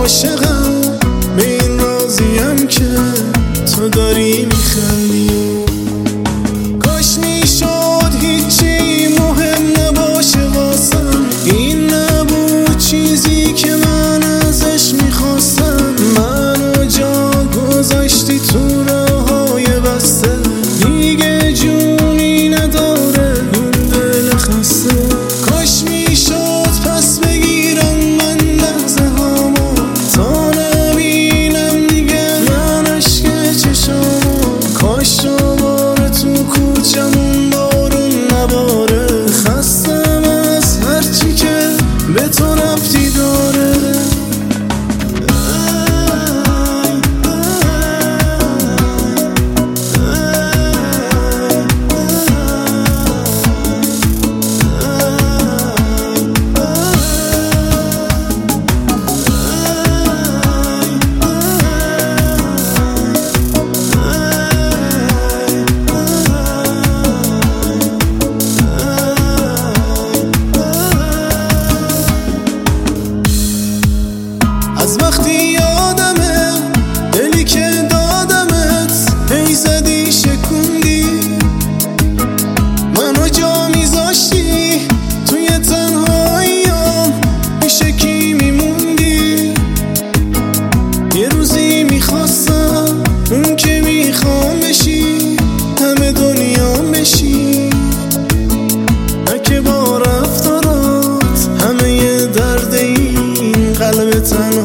عاشقم، به این راضیم که تو داری میخندی. کاش میشد هیچی مهم نباشه واسم، این نبود چیزی که من ازش میخواستم. منو جا گذاشتی تو راههای بسته، دیگه جونی نداره این دل خسته. کاش میشد پس بگیرم من لحظه هامو، تا نبینم دیگه من عشق چشامو. کاش دوباره تو کوچمون بارون نباره، خستم از هرچی که به تو ربطی داره. از وقتی یادمه دلی که دادمت، هی زدی شکوندی منو جا میذاشتی توی تنهاییام، پیش کی میموندی؟ یه روزی میخواستم اون که میخوام بشی، همه دنیام بشی، نه که با رفتارات همه درد این قلب تنها